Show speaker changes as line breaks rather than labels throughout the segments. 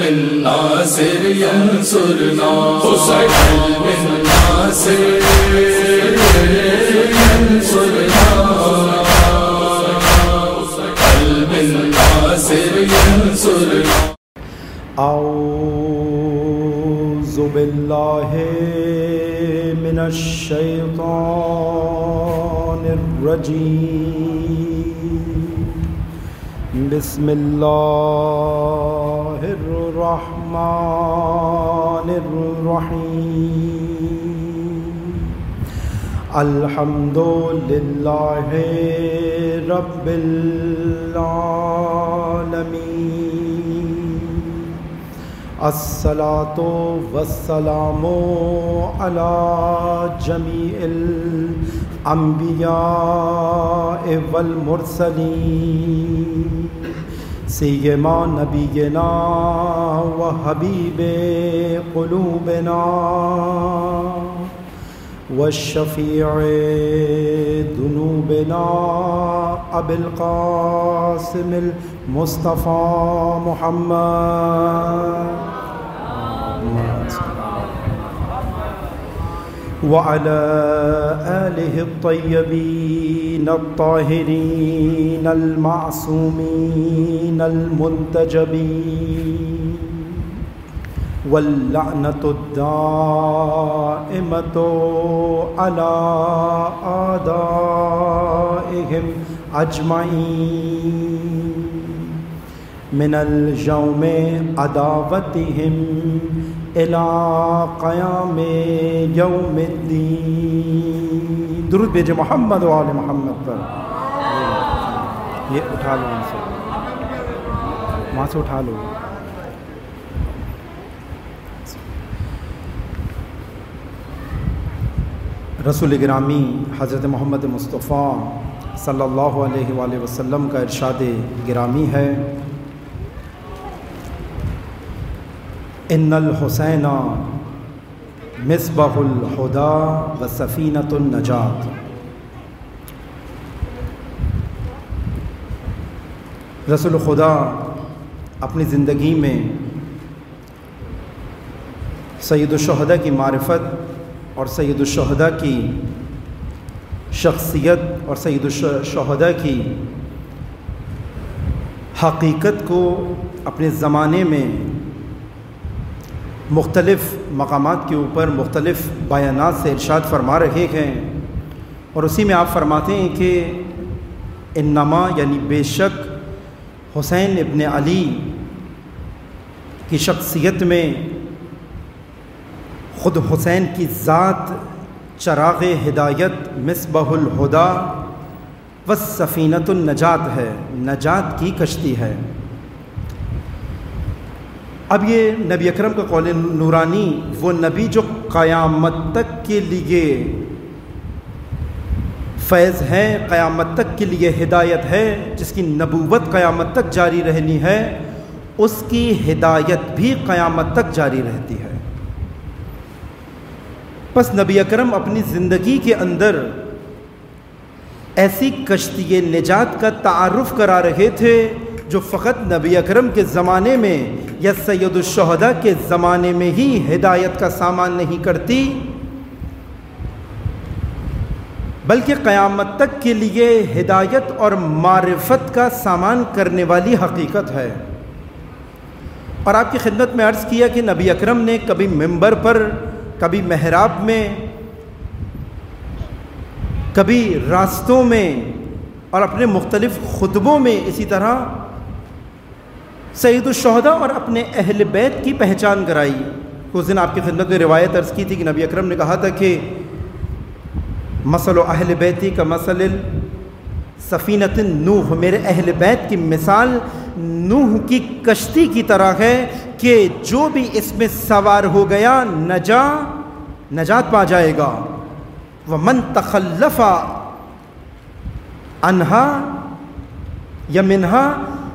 الناصر ينصرنا قلب الناصر ينصرنا قلب الناصر ينصرنا
اعوذ باللہ من الشیطان الرجیم بسم اللہ الرحمن الرحیم الحمد للہ رب العالمین الصلاۃ والسلام علی جمیع الانبیاء والمرسلین سیما نبینا و حبیب قلوبنا والشفیع ذنوبنا ابی القاسم المصطفى محمد وعلى آله الطيبين الطاهرين المعصومين المنتجبين واللعنة الدائمة على أعدائهم أجمعين من اليوم عداوتهم إلى قيام يوم الدين. درود بھیجے محمد و آل محمد پر. یہ اٹھا لو ان سے، وہاں سے اٹھا لو. رسول گرامی حضرت محمد مصطفیٰ صلی اللہ علیہ وآلہ وسلم کا ارشاد گرامی ہے، ان الحسین مصباح الہدی و سفینۃ النجات. رسول خدا اپنی زندگی میں سید الشہداء کی معرفت اور سید الشہداء کی شخصیت اور سید الشہداء کی حقیقت کو اپنے زمانے میں مختلف مقامات کے اوپر مختلف بیانات سے ارشاد فرما رہے ہیں، اور اسی میں آپ فرماتے ہیں کہ انما یعنی بے شک حسین ابن علی کی شخصیت میں خود حسین کی ذات چراغ ہدایت مصباح الہدی و سفینۃ النجات ہے، نجات کی کشتی ہے. اب یہ نبی اکرم کا قول نورانی، وہ نبی جو قیامت تک کے لیے فیض ہے، قیامت تک کے لیے ہدایت ہے، جس کی نبوت قیامت تک جاری رہنی ہے، اس کی ہدایت بھی قیامت تک جاری رہتی ہے. بس نبی اکرم اپنی زندگی کے اندر ایسی کشتی نجات کا تعارف کرا رہے تھے جو فقط نبی اکرم کے زمانے میں یا سید الشہداء کے زمانے میں ہی ہدایت کا سامان نہیں کرتی، بلکہ قیامت تک کے لیے ہدایت اور معرفت کا سامان کرنے والی حقیقت ہے. اور آپ کی خدمت میں عرض کیا کہ نبی اکرم نے کبھی منبر پر، کبھی محراب میں، کبھی راستوں میں اور اپنے مختلف خطبوں میں اسی طرح سید الشہداء اور اپنے اہل بیت کی پہچان کرائی. اس دن آپ کی خدمت میں روایت عرض کی تھی کہ نبی اکرم نے کہا تھا کہ مثل اہل بیتی کا مثل سفینۃ نوح، میرے اہل بیت کی مثال نوح کی کشتی کی طرح ہے کہ جو بھی اس میں سوار ہو گیا نجات پا جائے گا. ومن تخلف عنہا یا منہا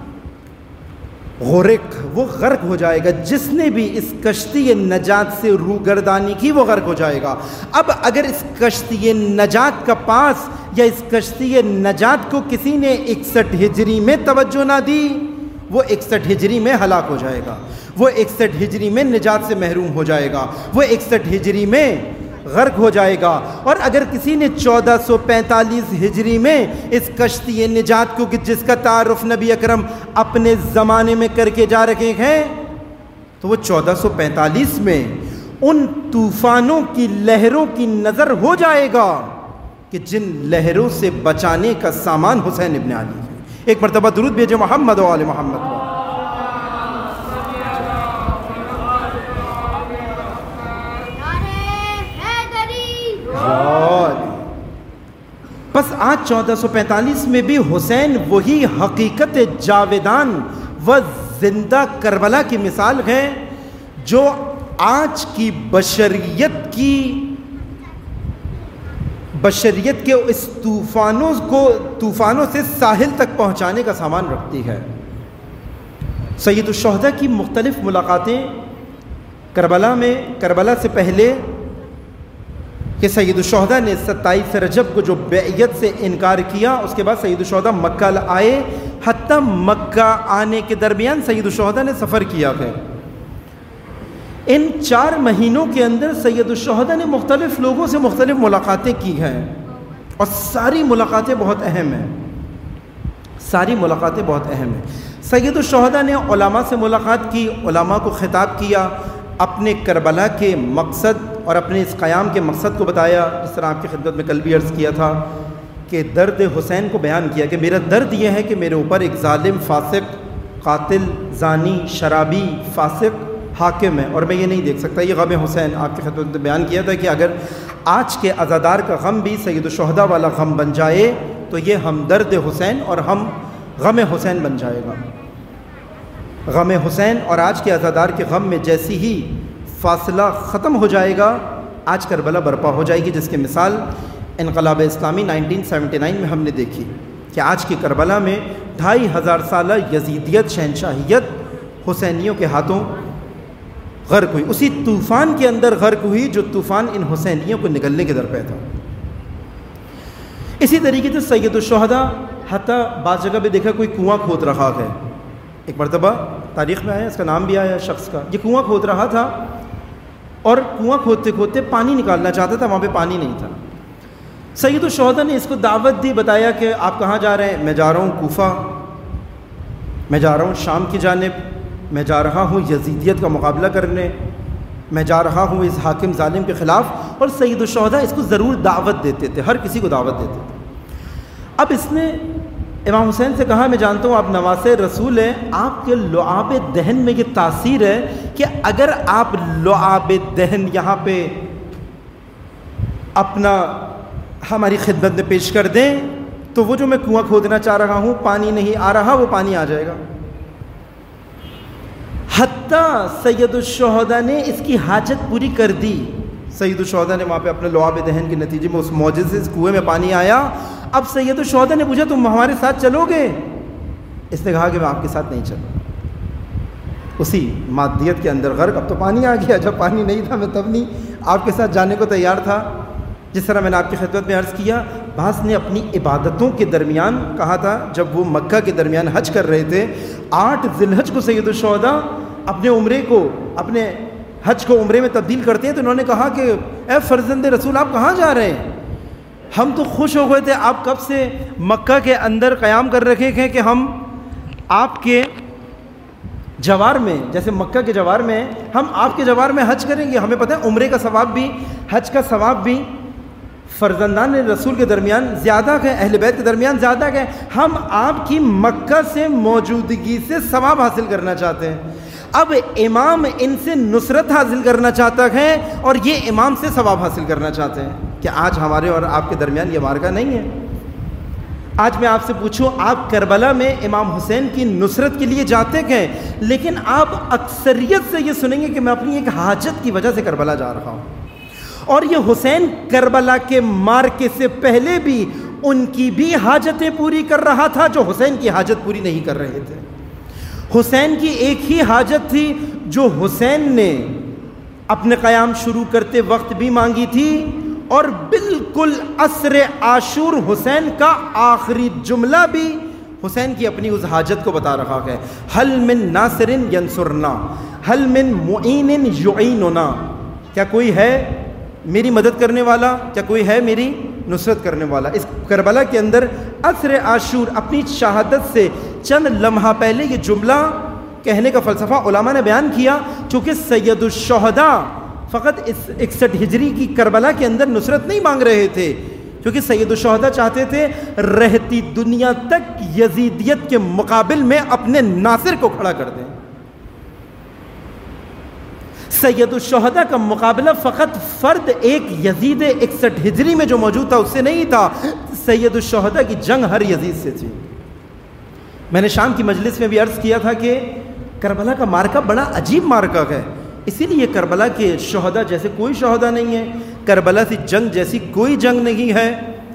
غرق، وہ غرق ہو جائے گا. جس نے بھی اس کشتی نجات سے روگردانی کی وہ غرق ہو جائے گا. اب اگر اس کشتی نجات کا پاس یا اس کشتی نجات کو کسی نے 61 ہجری میں توجہ نہ دی وہ 61 ہجری میں ہلاک ہو جائے گا، وہ 61 ہجری میں نجات سے محروم ہو جائے گا، وہ 61 ہجری میں غرق ہو جائے گا۔ اور اگر کسی نے 1445 ہجری میں اس کشتی نجات کو، جس کا تعارف نبی اکرم اپنے زمانے میں کر کے جا رکھے ہیں، تو وہ 1445 میں ان طوفانوں کی لہروں کی نظر ہو جائے گا کہ جن لہروں سے بچانے کا سامان حسین ابن علی ہے۔ ایک مرتبہ درود بھیجے محمد و آل محمد۔ بس آج 1445 میں بھی حسین وہی حقیقت جاویدان و زندہ کربلا کی مثال ہے جو آج کی بشریت کے اس طوفانوں سے ساحل تک پہنچانے کا سامان رکھتی ہے۔ سید الشہداء کی مختلف ملاقاتیں کربلا سے پہلے کہ سید الشہداء نے 27 رجب کو جو بیعت سے انکار کیا، اس کے بعد سید الشہداء مکہ آئے، حتیٰ مکہ آنے کے درمیان سید الشہداء نے سفر کیا ہے۔ ان 4 مہینوں کے اندر سید الشہداء نے مختلف لوگوں سے مختلف ملاقاتیں کی ہیں، اور ساری ملاقاتیں بہت اہم ہیں، سید الشہداء نے علماء سے ملاقات کی، علماء کو خطاب کیا، اپنے کربلا کے مقصد اور اپنے اس قیام کے مقصد کو بتایا، جس طرح آپ کی خدمت میں کل بھی عرض کیا تھا کہ درد حسین کو بیان کیا کہ میرا درد یہ ہے کہ میرے اوپر ایک ظالم، فاسق، قاتل، زانی، شرابی، فاسق حاکم ہے، اور میں یہ نہیں دیکھ سکتا۔ یہ غم حسین آپ کی خدمت میں بیان کیا تھا کہ اگر آج کے عزادار کا غم بھی سید الشہداء والا غم بن جائے تو یہ ہمدرد حسین اور ہم غم حسین بن جائے گا۔ غم حسین اور آج کے عزادار کے غم میں جیسی ہی فاصلہ ختم ہو جائے گا، آج کربلا برپا ہو جائے گی، جس کی مثال انقلاب اسلامی 1979 میں ہم نے دیکھی کہ آج کی کربلا میں 2500 سالہ یزیدیت، شہنشاہیت حسینیوں کے ہاتھوں غرق ہوئی، اسی طوفان کے اندر غرق ہوئی جو طوفان ان حسینیوں کو نگلنے کے درپے تھا۔ اسی طریقے سے سید الشہداء حتیٰ بعض جگہ پہ دیکھا کوئی کنواں کھود رہا ہے، ایک مرتبہ تاریخ میں آیا، اس کا نام بھی آیا شخص کا، یہ کنواں کھود رہا تھا اور کنواں کھودتے کھودتے پانی نکالنا چاہتا تھا، وہاں پہ پانی نہیں تھا۔ سید الشہداء نے اس کو دعوت دی، بتایا کہ آپ کہاں جا رہے ہیں؟ میں جا رہا ہوں کوفہ، میں جا رہا ہوں شام کی جانب، میں جا رہا ہوں یزیدیت کا مقابلہ کرنے، میں جا رہا ہوں اس حاکم ظالم کے خلاف۔ اور سید الشہداء اس کو ضرور دعوت دیتے تھے، ہر کسی کو دعوت دیتے تھے۔ اب اس نے امام حسین سے کہا میں جانتا ہوں آپ نواسے رسول ہیں، آپ کے لعاب دہن میں یہ تاثیر ہے کہ اگر آپ لعاب دہن یہاں پہ اپنا ہماری خدمت میں پیش کر دیں تو وہ جو میں کنواں کھودنا چاہ رہا ہوں، پانی نہیں آ رہا، وہ پانی آ جائے گا۔ حتیٰ سید الشہداء نے اس کی حاجت پوری کر دی۔ سید الشہداء نے وہاں پہ اپنے لعاب دہن کے نتیجے میں اس معجزے سے اس کنویں میں پانی آیا۔ اب سید الشہداء نے پوچھا تم ہمارے ساتھ چلو گے؟ اس نے کہا کہ میں آپ کے ساتھ نہیں چلوں۔ اسی مادیت کے اندر غرق، اب تو پانی آ گیا، جب پانی نہیں تھا میں تب نہیں آپ کے ساتھ جانے کو تیار تھا۔ جس طرح میں نے آپ کی خدمت میں عرض کیا، بعض نے اپنی عبادتوں کے درمیان کہا تھا، جب وہ مکہ کے درمیان حج کر رہے تھے، 8 ذی الحج کو سید الشہداء اپنے عمرے کو، اپنے حج کو عمرے میں تبدیل کرتے ہیں، تو انہوں نے کہا کہ اے فرزند رسول آپ کہاں جا رہے ہیں؟ ہم تو خوش ہو گئے تھے، آپ کب سے مکہ کے اندر قیام کر رکھے ہیں کہ ہم آپ کے جوار میں، جیسے مکہ کے جوار میں ہم آپ کے جوار میں حج کریں گے۔ ہمیں پتہ ہے عمرے کا ثواب بھی، حج کا ثواب بھی فرزندان رسول کے درمیان زیادہ ہے، اہل بیت کے درمیان زیادہ ہے، ہم آپ کی مکہ سے موجودگی سے ثواب حاصل کرنا چاہتے ہیں۔ اب امام ان سے نصرت حاصل کرنا چاہتا ہے اور یہ امام سے ثواب حاصل کرنا چاہتے ہیں کہ آج ہمارے اور آپ کے درمیان یہ معرکہ نہیں ہے۔ آج میں آپ سے پوچھوں، آپ کربلا میں امام حسین کی نصرت کے لیے جاتے ہیں، لیکن آپ اکثریت سے یہ سنیں گے کہ میں اپنی ایک حاجت کی وجہ سے کربلا جا رہا ہوں۔ اور یہ حسین کربلا کے معرکے سے پہلے بھی ان کی بھی حاجتیں پوری کر رہا تھا جو حسین کی حاجت پوری نہیں کر رہے تھے۔ حسین کی ایک ہی حاجت تھی جو حسین نے اپنے قیام شروع کرتے وقت بھی مانگی تھی، اور بالکل عصر عاشور حسین کا آخری جملہ بھی حسین کی اپنی اس حاجت کو بتا رہا ہے. حل من ناصر ینصرنا حل من معین یعیننا، کیا کوئی ہے میری مدد کرنے والا، کیا کوئی ہے میری نصرت کرنے والا. اس کربلا کے اندر عصر عاشور اپنی شہادت سے چند لمحہ پہلے یہ جملہ کہنے کا فلسفہ علماء نے بیان کیا، چونکہ سید الشہداء فقط اس 61 ہجری کی کربلا کے اندر نصرت نہیں مانگ رہے تھے، کیونکہ سید الشہداء چاہتے تھے رہتی دنیا تک یزیدیت کے مقابل میں اپنے ناصر کو کھڑا کر دیں. سید الشہداء کا مقابلہ فقط فرد ایک یزید 61 ہجری میں جو موجود تھا اس سے نہیں تھا، سید الشہداء کی جنگ ہر یزید سے تھی. میں نے شام کی مجلس میں بھی عرض کیا تھا کہ کربلا کا مارکہ بڑا عجیب مارکہ ہے، اسی لیے کربلا کے شہداء جیسے کوئی شہداء نہیں ہے، کربلا سے جنگ جیسی کوئی جنگ نہیں ہے.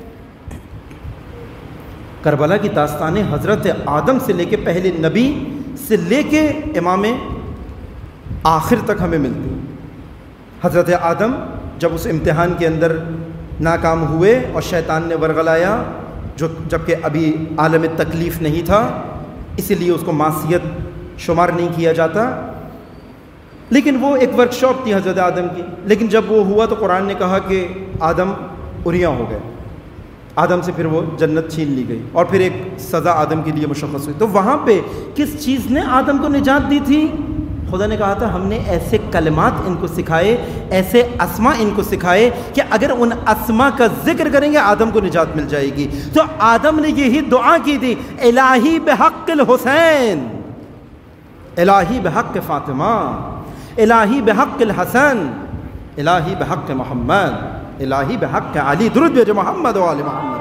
کربلا کی داستانیں حضرت آدم سے لے کے پہلے نبی سے لے کے امام آخر تک ہمیں ملتی. حضرت آدم جب اس امتحان کے اندر ناکام ہوئے اور شیطان نے ورغلایا، جبکہ ابھی عالم تکلیف نہیں تھا، اسی لیے اس کو معصیت شمار نہیں کیا جاتا، لیکن وہ ایک ورکشاپ تھی حضرت آدم کی. لیکن جب وہ ہوا تو قرآن نے کہا کہ آدم اریاں ہو گئے، آدم سے پھر وہ جنت چھین لی گئی اور پھر ایک سزا آدم کے لیے مشخص ہوئی. تو وہاں پہ کس چیز نے آدم کو نجات دی تھی؟ خدا نے کہا تھا ہم نے ایسے کلمات ان کو سکھائے، ایسے اسما ان کو سکھائے کہ اگر ان اسما کا ذکر کریں گے آدم کو نجات مل جائے گی. تو آدم نے یہی دعا کی تھی، الہی بحق الحسین، الہی بحق فاطمہ، الہی بحق الحسن، الہی بحق محمد، الہی بحق علی. درود بھیجے محمد و آل محمد.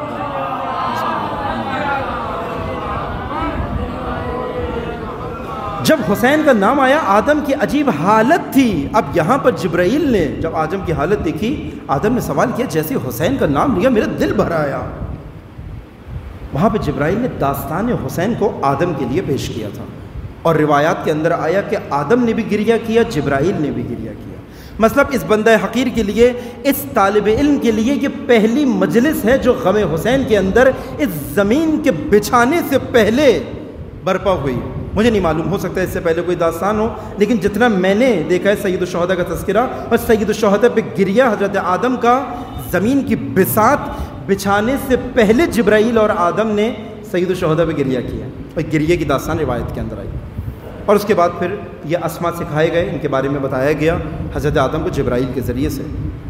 جب حسین کا نام آیا آدم کی عجیب حالت تھی. اب یہاں پر جبرائیل نے جب آدم کی حالت دیکھی، آدم نے سوال کیا، جیسے حسین کا نام لیا میرا دل بھر آیا. وہاں پہ جبرائیل نے داستان حسین کو آدم کے لیے پیش کیا تھا، اور روایات کے اندر آیا کہ آدم نے بھی گریہ کیا، جبرائیل نے بھی گریہ کیا. مطلب اس بندہ حقیر کے لیے، اس طالب علم کے لیے یہ پہلی مجلس ہے جو غم حسین کے اندر اس زمین کے بچھانے سے پہلے برپا ہوئی. مجھے نہیں معلوم، ہو سکتا ہے اس سے پہلے کوئی داستان ہو، لیکن جتنا میں نے دیکھا ہے سید الشہداء کا تذکرہ اور سید الشہداء پہ گریہ حضرت آدم کا زمین کی بساط بچھانے سے پہلے جبرائیل اور آدم نے سید الشہداء پہ گریہ کیا، اور گریہ کی داستان روایت کے اندر آئی. اور اس کے بعد پھر یہ اسما سکھائے گئے، ان کے بارے میں بتایا گیا حضرت آدم کو جبرائیل کے ذریعے سے.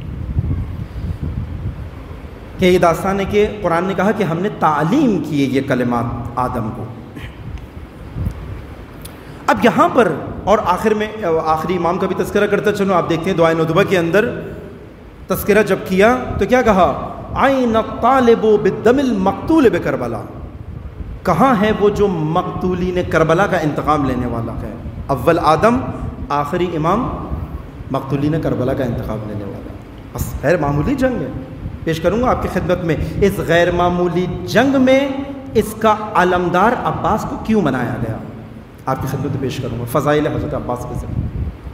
کہ یہ داستان ہے کہ قرآن نے کہا کہ ہم نے تعلیم کیے یہ کلمات آدم کو. اب یہاں پر اور آخر میں آخری امام کا بھی تذکرہ کرتا چلو. آپ دیکھتے ہیں دعائے ندبہ کے اندر تذکرہ جب کیا تو کیا کہا، عین الطالب بالدم المقتول بکربلا، کہاں ہے وہ جو مقتولین کربلا کا انتقام لینے والا ہے. اول آدم، آخری امام، مقتولین کربلا کا انتقام لینے والا. بس غیر معمولی جنگ ہے. پیش کروں گا آپ کی خدمت میں اس غیر معمولی جنگ میں اس کا علمدار عباس کو کیوں بنایا گیا، آپ کی خدمت میں پیش کروں گا فضائل حضرت عباس کے ذریعے.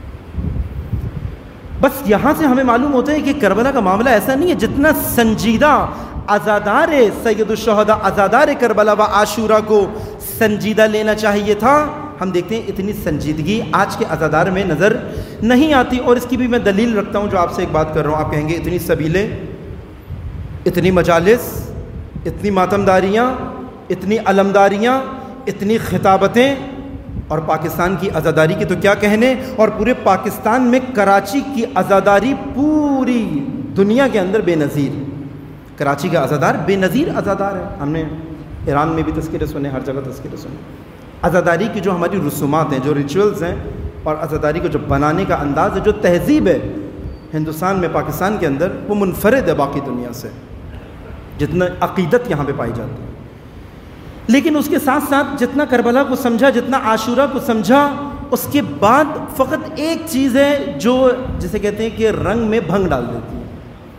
بس یہاں سے ہمیں معلوم ہوتا ہے کہ کربلا کا معاملہ ایسا نہیں ہے جتنا سنجیدہ عزادار سید الشہداء عزادار کربلا و عاشورہ کو سنجیدہ لینا چاہیے تھا. ہم دیکھتے ہیں اتنی سنجیدگی آج کے عزادار میں نظر نہیں آتی. اور اس کی بھی میں دلیل رکھتا ہوں جو آپ سے ایک بات کر رہا ہوں. آپ کہیں گے اتنی سبیلیں، اتنی مجالس، اتنی ماتمداریاں، اتنی علمداریاں، اتنی خطابتیں، اور پاکستان کی عزاداری کی تو کیا کہنے. اور پورے پاکستان میں کراچی کی عزاداری پوری دنیا کے اندر بے نظیر. کراچی کا عزادار بے نظیر عزادار ہے. ہم نے ایران میں بھی تذکرے سنے، ہر جگہ تذکرے سنے. عزاداری کی جو ہماری رسومات ہیں، جو ریچولز ہیں، اور عزاداری کو جو بنانے کا انداز ہے، جو تہذیب ہے ہندوستان میں، پاکستان کے اندر، وہ منفرد ہے باقی دنیا سے، جتنا عقیدت یہاں پہ پائی جاتی ہے. لیکن اس کے ساتھ ساتھ جتنا کربلا کو سمجھا، جتنا عاشورہ کو سمجھا، اس کے بعد فقط ایک چیز ہے جو جسے کہتے ہیں کہ رنگ میں بھنگ ڈال دیتی ہے،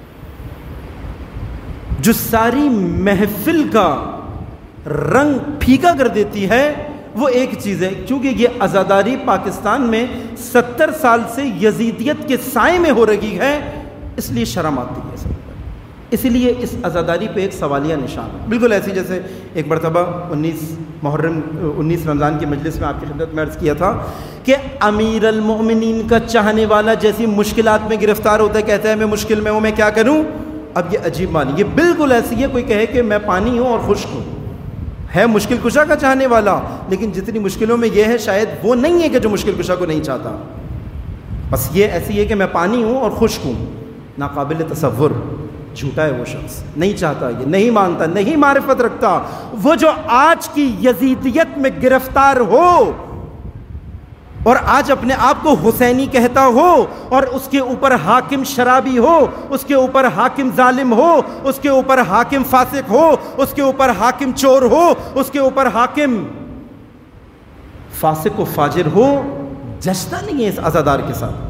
جو ساری محفل کا رنگ پھیکا کر دیتی ہے. وہ ایک چیز ہے، چونکہ یہ عزاداری پاکستان میں 70 سال سے یزیدیت کے سائے میں ہو رہی ہے، اس لیے شرم آتی ہے سب پر. اسی لیے اس عزاداری پہ ایک سوالیہ نشان ہے، بالکل ایسی جیسے ایک مرتبہ 19 رمضان کی مجلس میں آپ کی خدمت میں عرض کیا تھا کہ امیر المؤمنین کا چاہنے والا جیسی مشکلات میں گرفتار ہوتا ہے، کہتا ہے میں مشکل میں ہوں، میں کیا کروں؟ اب یہ عجیب معنی، یہ بالکل ایسی ہے کوئی کہے کہ میں پانی ہوں اور خشک ہوں، ہے مشکل کشا کا چاہنے والا، لیکن جتنی مشکلوں میں یہ ہے شاید وہ نہیں ہے کہ جو مشکل کشا کو نہیں چاہتا، بس یہ ایسی ہے کہ میں پانی ہوں اور خشک ہوں، ناقابل تصور، جھوٹا ہے وہ شخص، نہیں چاہتا، یہ نہیں مانتا، نہیں معرفت رکھتا۔ وہ جو آج کی یزیدیت میں گرفتار ہو اور آج اپنے آپ کو حسینی کہتا ہو اور اس کے اوپر حاکم شرابی ہو، اس کے اوپر حاکم ظالم ہو، اس کے اوپر حاکم فاسق ہو، اس کے اوپر حاکم چور ہو، اس کے اوپر حاکم فاسق و فاجر ہو، جچتا نہیں ہے اس عزادار کے ساتھ۔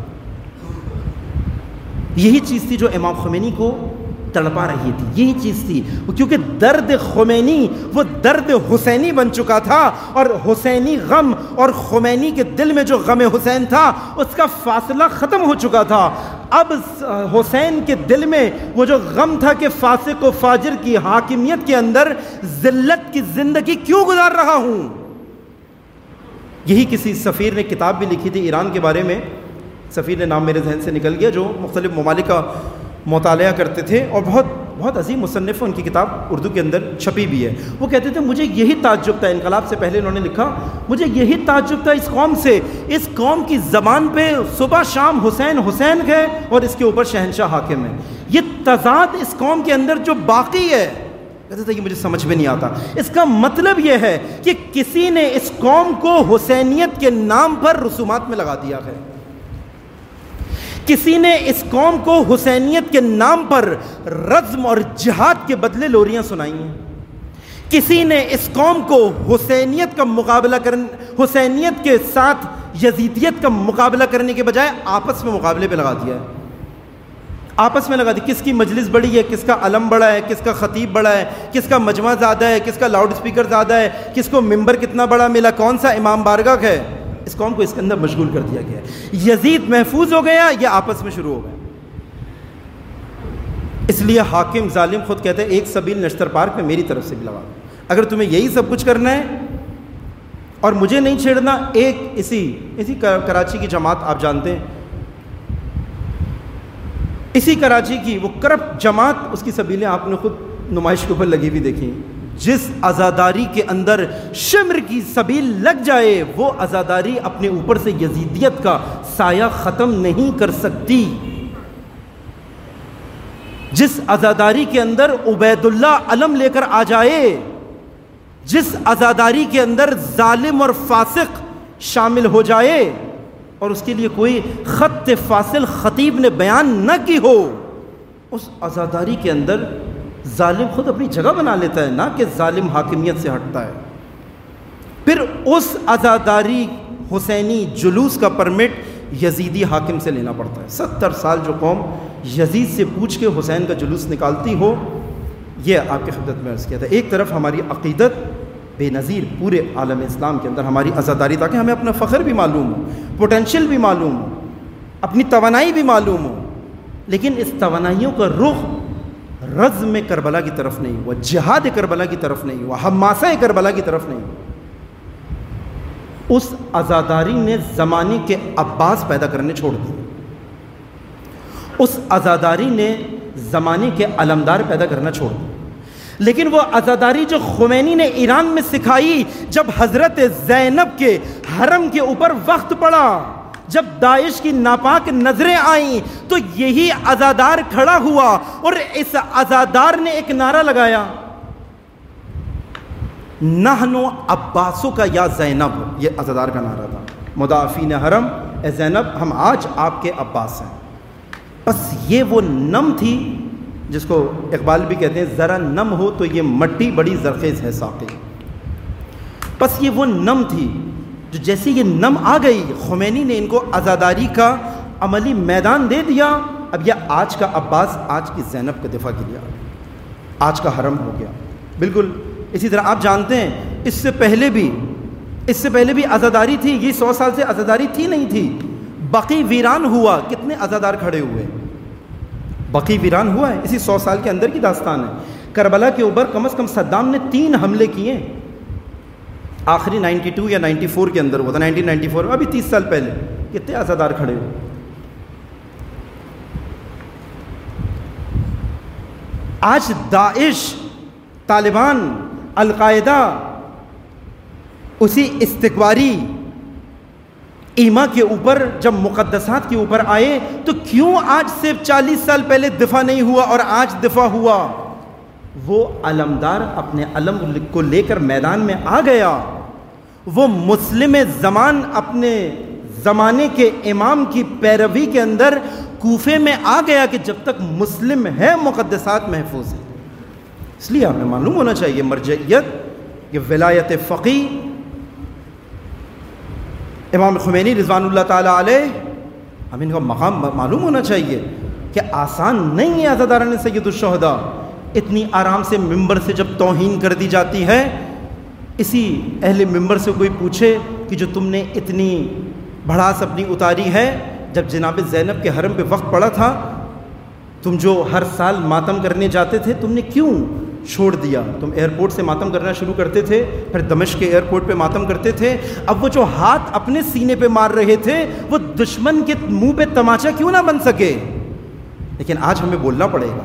یہی چیز تھی جو امام خمینی کو تڑپا رہی تھی، یہی چیز تھی، کیونکہ درد خمینی وہ درد حسینی بن چکا تھا، اور حسینی غم اور خمینی کے دل میں جو غم حسین تھا اس کا فاصلہ ختم ہو چکا تھا۔ اب حسین کے دل میں وہ جو غم تھا کہ فاسق و فاجر کی حاکمیت کے اندر ذلت کی زندگی کیوں گزار رہا ہوں۔ یہی کسی سفیر نے کتاب بھی لکھی تھی ایران کے بارے میں، سفیر نے نام میرے ذہن سے نکل گیا، جو مختلف ممالک کا مطالعہ کرتے تھے اور بہت عظیم مصنف، ان کی کتاب اردو کے اندر چھپی بھی ہے۔ وہ کہتے تھے مجھے یہی تعجب تھا، انقلاب سے پہلے انہوں نے لکھا، مجھے یہی تعجب تھا اس قوم سے، اس قوم کی زبان پہ صبح شام حسین حسین ہے اور اس کے اوپر شہنشاہ حاکم ہے، یہ تضاد اس قوم کے اندر جو باقی ہے، کہتے تھے یہ مجھے سمجھ میں نہیں آتا۔ اس کا مطلب یہ ہے کہ کسی نے اس قوم کو حسینیت کے نام پر رسومات میں لگا دیا ہے، کسی نے اس قوم کو حسینیت کے نام پر رزم اور جہاد کے بدلے لوریاں سنائی ہیں، کسی نے اس قوم کو حسینیت کا مقابلہ حسینیت کے ساتھ یزیدیت کا مقابلہ کرنے کے بجائے آپس میں مقابلے پہ لگا دیا ہے، آپس میں لگا دی، کس کی مجلس بڑی ہے، کس کا علم بڑا ہے، کس کا خطیب بڑا ہے، کس کا مجمع زیادہ ہے، کس کا لاؤڈ اسپیکر زیادہ ہے، کس کو ممبر کتنا بڑا ملا، کون سا امام بارگاہ ہے، اس قوم کو اس کے اندر مشغول کر دیا گیا ہے۔ یزید محفوظ ہو گیا، یہ آپس میں شروع ہو گئے۔ اس لیے حاکم ظالم خود کہتے ہیں ایک سبیل نشتر پارک میں میری طرف سے بھی لگا، اگر تمہیں یہی سب کچھ کرنا ہے اور مجھے نہیں چھیڑنا، ایک اسی کراچی کی جماعت آپ جانتے ہیں، اسی کراچی کی وہ کرپٹ جماعت، اس کی سبیلیں آپ نے خود نمائش کے اوپر لگی بھی دیکھی، جس عزاداری کے اندر شمر کی سبیل لگ جائے وہ عزاداری اپنے اوپر سے یزیدیت کا سایہ ختم نہیں کر سکتی۔ جس عزاداری کے اندر عبید اللہ علم لے کر آ جائے، جس عزاداری کے اندر ظالم اور فاسق شامل ہو جائے اور اس کے لیے کوئی خط فاصل خطیب نے بیان نہ کی ہو، اس عزاداری کے اندر ظالم خود اپنی جگہ بنا لیتا ہے، نہ کہ ظالم حاکمیت سے ہٹتا ہے۔ پھر اس عزاداری حسینی جلوس کا پرمٹ یزیدی حاکم سے لینا پڑتا ہے۔ 70 سال جو قوم یزید سے پوچھ کے حسین کا جلوس نکالتی ہو، یہ آپ کی خدمت میں عرض کیا تھا۔ ایک طرف ہماری عقیدت بے نظیر پورے عالم اسلام کے اندر ہماری عزاداری، تاکہ ہمیں اپنا فخر بھی معلوم ہو، پوٹینشیل بھی معلوم ہو، اپنی توانائی بھی معلوم ہو، لیکن اس توانائیوں کا رخ رزم کربلا کی طرف نہیں ہوا، جہاد کربلا کی طرف نہیں ہوا، حماسہ کربلا کی طرف نہیں ہوا۔ اس عزاداری نے زمانے کے عباس پیدا کرنے چھوڑ دیے، اس عزاداری نے زمانے کے علمدار پیدا کرنا چھوڑ دیا، لیکن وہ عزاداری جو خمینی نے ایران میں سکھائی، جب حضرت زینب کے حرم کے اوپر وقت پڑا، جب داعش کی ناپاک نظریں آئیں، تو یہی عزادار کھڑا ہوا اور اس عزادار نے ایک نعرہ لگایا، نحنو عباسو کا یا زینب، یہ عزادار کا نعرہ تھا، مدافعین حرم اے زینب ہم آج آپ کے عباس ہیں۔ بس یہ وہ نم تھی جس کو اقبال بھی کہتے ہیں، ذرا نم ہو تو یہ مٹی بڑی زرخیز ہے ساقی۔ بس یہ وہ نم تھی جو جیسے یہ نم آ گئی، خمینی نے ان کو عزاداری کا عملی میدان دے دیا۔ اب یہ آج کا عباس، آج کی زینب کا دفاع کیا، آج کا حرم ہو گیا۔ بالکل اسی طرح آپ جانتے ہیں اس سے پہلے بھی عزاداری تھی، یہ 100 سال سے عزاداری تھی نہیں تھی۔ بقی ویران ہوا، کتنے عزادار کھڑے ہوئے، بقی ویران ہوا ہے، اسی 100 سال کے اندر کی داستان ہے۔ کربلا کے اوپر کم از کم صدام نے 3 حملے کیے، آخری 92 یا 94 کے اندر ہوا تھا، 1994 ابھی 30 سال پہلے۔ کتنے عزادار کھڑے ہوئے۔ آج داعش، طالبان، القاعدہ اسی استکباری ایما کے اوپر جب مقدسات کے اوپر آئے تو کیوں آج سے 40 سال پہلے دفاع نہیں ہوا اور آج دفاع ہوا؟ وہ علمدار اپنے علم کو لے کر میدان میں آ گیا، وہ مسلم زمان اپنے زمانے کے امام کی پیروی کے اندر کوفے میں آ گیا کہ جب تک مسلم ہے مقدسات محفوظ ہیں۔ اس لیے ہمیں معلوم ہونا چاہیے مرجعیت، یہ ولایت فقی امام خمینی رضوان اللہ تعالیٰ علیہ، ہمیں ان کا مقام معلوم ہونا چاہیے کہ آسان نہیں ہے عزاداران سید الشہداء۔ اتنی آرام سے ممبر سے جب توہین کر دی جاتی ہے، اسی اہل ممبر سے کوئی پوچھے کہ جو تم نے اتنی بھڑاس اپنی اتاری ہے، جب جناب زینب کے حرم پہ وقت پڑا تھا، تم جو ہر سال ماتم کرنے جاتے تھے، تم نے کیوں چھوڑ دیا؟ تم ایئرپورٹ سے ماتم کرنا شروع کرتے تھے، پھر دمشق کے ایئرپورٹ پہ ماتم کرتے تھے، اب وہ جو ہاتھ اپنے سینے پہ مار رہے تھے وہ دشمن کے منہ پہ تماچا کیوں نہ بن سکے؟ لیکن آج ہمیں بولنا پڑے گا،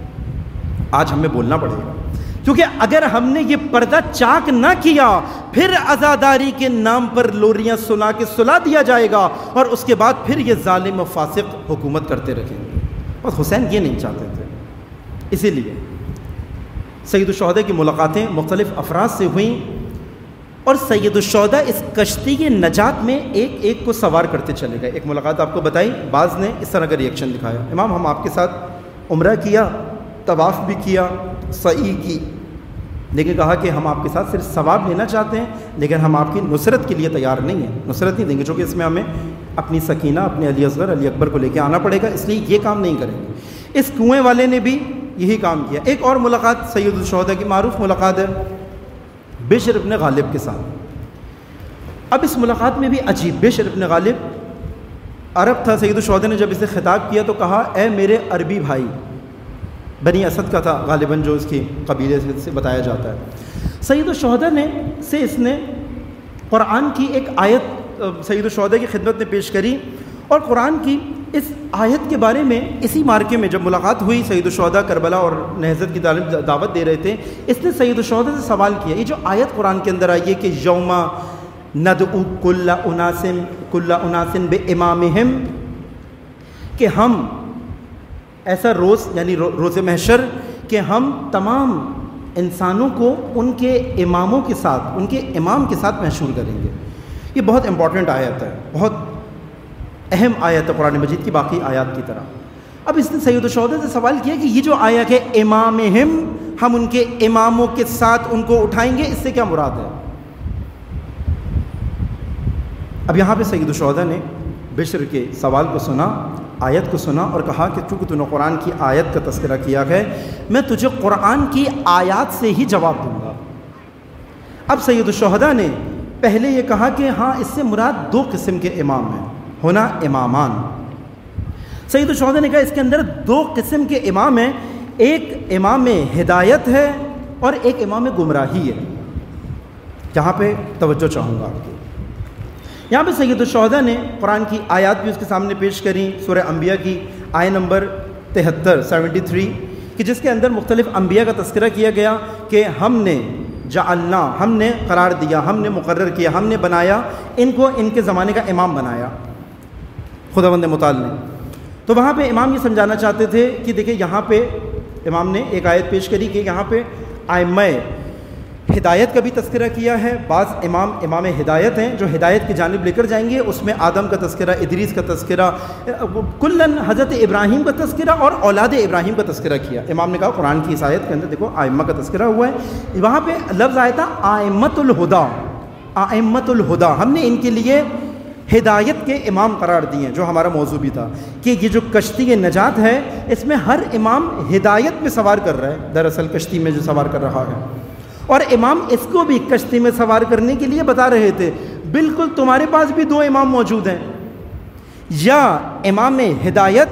آج ہمیں بولنا پڑے گا، کیونکہ اگر ہم نے یہ پردہ چاک نہ کیا پھر عزاداری کے نام پر لوریاں سنا کے سلا دیا جائے گا، اور اس کے بعد پھر یہ ظالم و فاسق حکومت کرتے رہیں گے۔ اور حسین یہ نہیں چاہتے تھے، اسی لیے سید الشہداء کی ملاقاتیں مختلف افراد سے ہوئیں، اور سید الشہداء اس کشتی کی نجات میں ایک ایک کو سوار کرتے چلے گئے۔ ایک ملاقات آپ کو بتائی، بعض نے اس طرح کا ریئیکشن دکھایا، امام ہم آپ کے ساتھ عمرہ کیا، طواف بھی کیا، سعی کی، لیکن کہا کہ ہم آپ کے ساتھ صرف ثواب لینا چاہتے ہیں، لیکن ہم آپ کی نصرت کے لیے تیار نہیں ہیں، نصرت نہیں دیں گے، چونکہ اس میں ہمیں اپنی سکینہ، اپنے علی اصغر، علی اکبر کو لے کے آنا پڑے گا، اس لیے یہ کام نہیں کریں گے۔ اس کنویں والے نے بھی یہی کام کیا۔ ایک اور ملاقات سید الشہداء کی معروف ملاقات ہے بشر ابن غالب کے ساتھ۔ اب اس ملاقات میں بھی عجیب، بشر ابن غالب عرب تھا، سید الشہداء نے جب اسے خطاب کیا تو کہا اے میرے عربی بھائی، بنی اسد کا تھا غالباً جو اس کی قبیلے سے بتایا جاتا ہے۔ سید الشہداء اس نے قرآن کی ایک آیت سید الشہداء کی خدمت میں پیش کری، اور قرآن کی اس آیت کے بارے میں اسی مارکے میں جب ملاقات ہوئی، سید الشہداء کربلا اور نہضت کی دعوت دے رہے تھے، اس نے سید الشہداء سے سوال کیا، یہ جو آیت قرآن کے اندر آئی ہے کہ یوم ندعو کل اناس بامامہم، کہ ہم ایسا روز یعنی روز محشر کہ ہم تمام انسانوں کو ان کے اماموں کے ساتھ، ان کے امام کے ساتھ محشور کریں گے۔ یہ بہت امپورٹنٹ آیت ہے، بہت اہم آیت ہے قرآن مجید کی باقی آیات کی طرح۔ اب اس نے سید الشہداء سے سوال کیا کہ یہ جو آیت ہے امامہم، ہم ان کے اماموں کے ساتھ ان کو اٹھائیں گے، اس سے کیا مراد ہے؟ اب یہاں پہ سید الشہداء نے بشر کے سوال کو سنا، آیت کو سنا، اور کہا کہ چونکہ تو نے قرآن کی آیت کا تذکرہ کیا ہے، میں تجھے قرآن کی آیات سے ہی جواب دوں گا۔ اب سید الشہداء نے پہلے یہ کہا کہ ہاں اس سے مراد 2 قسم کے امام ہیں، ہونا امامان۔ سید الشہداء نے کہا اس کے اندر 2 قسم کے امام ہیں، ایک امام ہدایت ہے اور ایک امام گمراہی ہے۔ یہاں پہ توجہ چاہوں گا آپ کی، یہاں پہ سید الشہداء نے قرآن کی آیات بھی اس کے سامنے پیش کریں، سورہ انبیاء کی آیت نمبر 73 کہ جس کے اندر مختلف انبیاء کا تذکرہ کیا گیا کہ ہم نے جعلنا، ہم نے قرار دیا، ہم نے مقرر کیا، ہم نے بنایا ان کو، ان کے زمانے کا امام بنایا خداوند متعال نے۔ تو وہاں پہ امام یہ سمجھانا چاہتے تھے کہ دیکھیں یہاں پہ امام نے ایک آیت پیش کری کہ یہاں پہ ائمہ ہدایت کا بھی تذکرہ کیا ہے، بعض امام ہدایت ہیں جو ہدایت کی جانب لے کر جائیں گے، اس میں آدم کا تذکرہ، ادریس کا تذکرہ، کلن حضرت ابراہیم کا تذکرہ اور اولاد ابراہیم کا تذکرہ کیا۔ امام نے کہا قرآن کی اس آیت کے اندر دیکھو ائمہ کا تذکرہ ہوا ہے، وہاں پہ لفظ آیا تھا ائمۃ الہدیٰ، ائمۃ الہدیٰ، ہم نے ان کے لیے ہدایت کے امام قرار دیے ہیں، جو ہمارا موضوع بھی تھا کہ یہ جو کشتی نجات ہے اس میں ہر امام ہدایت میں سوار کر رہا ہے، دراصل کشتی میں جو سوار کر رہا ہے، اور امام اس کو بھی کشتی میں سوار کرنے کے لیے بتا رہے تھے بالکل تمہارے پاس بھی 2 امام موجود ہیں، یا امام ہدایت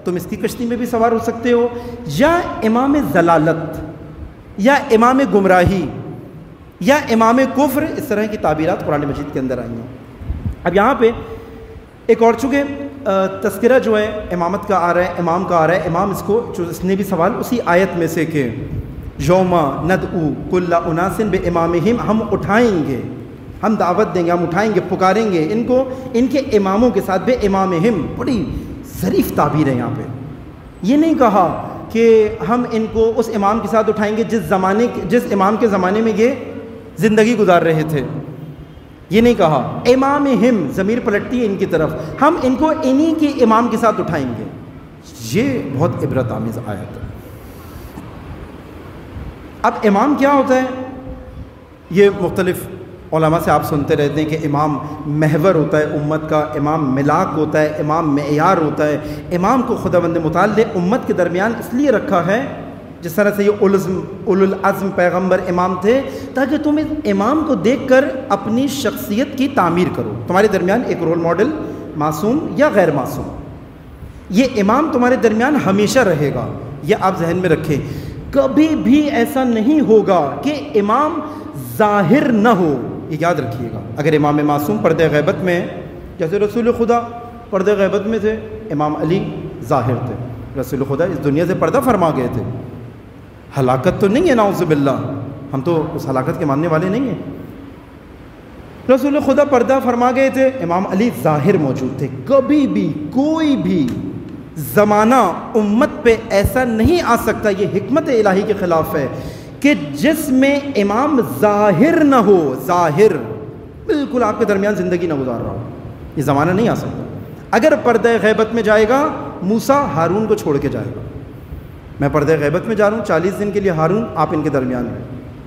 تم اس کی کشتی میں بھی سوار ہو سکتے ہو، یا امام ضلالت یا امام گمراہی یا امام کفر، اس طرح کی تعبیرات قرآن مجید کے اندر آئی ہیں۔ اب یہاں پہ ایک اور، چونکہ تذکرہ جو ہے امامت کا آ رہا ہے، امام کا آ رہا ہے، امام اس کو جو اس نے بھی سوال اسی آیت میں سے کہ یوما ندعو کل اناس بامامہم، ہم اٹھائیں گے، ہم دعوت دیں گے، ہم اٹھائیں گے، پکاریں گے ان کو ان کے اماموں کے ساتھ، بے امامہم، بڑی ظریف تعبیر ہے یہاں پہ۔ یہ نہیں کہا کہ ہم ان کو اس امام کے ساتھ اٹھائیں گے جس امام کے زمانے میں یہ زندگی گزار رہے تھے، یہ نہیں کہا۔ امامہم ضمیر پلٹتی ہے ان کی طرف، ہم ان کو انہی کے امام کے ساتھ اٹھائیں گے۔ یہ بہت عبرت آمیز آیت ہے۔ اب امام کیا ہوتا ہے؟ یہ مختلف علماء سے آپ سنتے رہتے ہیں کہ امام محور ہوتا ہے امت کا، امام ملاک ہوتا ہے، امام معیار ہوتا ہے۔ امام کو خداوند متعال نے امت کے درمیان اس لیے رکھا ہے، جس طرح سے یہ اولو العزم پیغمبر امام تھے، تاکہ تم اس امام کو دیکھ کر اپنی شخصیت کی تعمیر کرو۔ تمہارے درمیان ایک رول ماڈل معصوم یا غیر معصوم، یہ امام تمہارے درمیان ہمیشہ رہے گا، یہ آپ ذہن میں رکھیں۔ کبھی بھی ایسا نہیں ہوگا کہ امام ظاہر نہ ہو، یہ یاد رکھیے گا۔ اگر امام معصوم پردہ غیبت میں ہے، جیسے رسول خدا پردہ غیبت میں تھے، امام علی ظاہر تھے، رسول خدا اس دنیا سے پردہ فرما گئے تھے۔ ہلاکت تو نہیں ہے نعوذ باللہ، ہم تو اس ہلاکت کے ماننے والے نہیں ہیں۔ رسول خدا پردہ فرما گئے تھے، امام علی ظاہر موجود تھے۔ کبھی بھی کوئی بھی زمانہ امت پہ ایسا نہیں آ سکتا، یہ حکمت الہی کے خلاف ہے، کہ جس میں امام ظاہر نہ ہو، ظاہر بالکل آپ کے درمیان زندگی نہ گزار رہا ہو، یہ زمانہ نہیں آ سکتا۔ اگر پردہ غیبت میں جائے گا، موسیٰ ہارون کو چھوڑ کے جائے گا، میں پردہ غیبت میں جا رہا ہوں 40 دن کے لیے، ہارون آپ ان کے درمیان میں،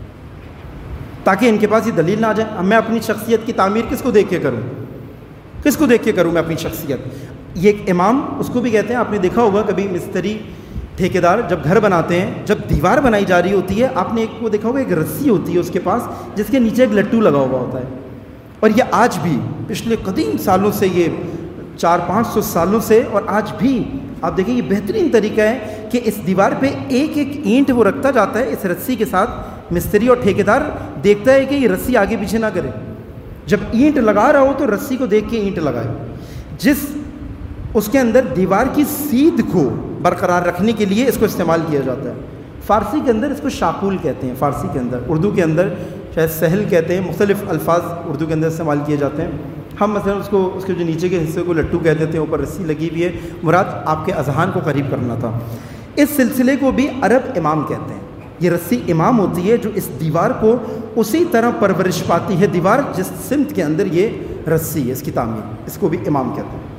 تاکہ ان کے پاس یہ دلیل نہ آ جائے۔ اب میں اپنی شخصیت کی تعمیر کس کو دیکھ کے کروں؟ کس کو دیکھ کے کروں میں اپنی شخصیت؟ یہ ایک امام اس کو بھی کہتے ہیں، آپ نے دیکھا ہوگا کبھی مستری ٹھیکیدار جب گھر بناتے ہیں، جب دیوار بنائی جا رہی ہوتی ہے، آپ نے ایک کو دیکھا ہوگا، ایک رسی ہوتی ہے اس کے پاس جس کے نیچے ایک لٹو لگا ہوا ہوتا ہے، اور یہ آج بھی پچھلے قدیم سالوں سے، یہ 400-500 سالوں سے، اور آج بھی آپ دیکھیں یہ بہترین طریقہ ہے کہ اس دیوار پہ ایک ایک اینٹ وہ رکھتا جاتا ہے اس رسی کے ساتھ۔ مستری اور ٹھیکیدار دیکھتا ہے کہ یہ رسی آگے پیچھے نہ کرے، جب اینٹ لگا رہا ہو تو رسی کو دیکھ کے اینٹ لگائے، جس اس کے اندر دیوار کی سیدھ کو برقرار رکھنے کے لیے اس کو استعمال کیا جاتا ہے۔ فارسی کے اندر اس کو شاقول کہتے ہیں، فارسی کے اندر، اردو کے اندر شاید سہل کہتے ہیں، مختلف الفاظ اردو کے اندر استعمال کیے جاتے ہیں۔ ہم مثلا اس کے جو نیچے کے حصے کو لٹو کہتے تھے، اوپر رسی لگی ہوئی ہے، مراد آپ کے اذہان کو قریب کرنا تھا۔ اس سلسلے کو بھی عرب امام کہتے ہیں۔ یہ رسی امام ہوتی ہے جو اس دیوار کو اسی طرح پرورش پاتی ہے، دیوار جس سمت کے اندر یہ رسی ہے، اس کی تعمیر، اس کو بھی امام کہتے ہیں۔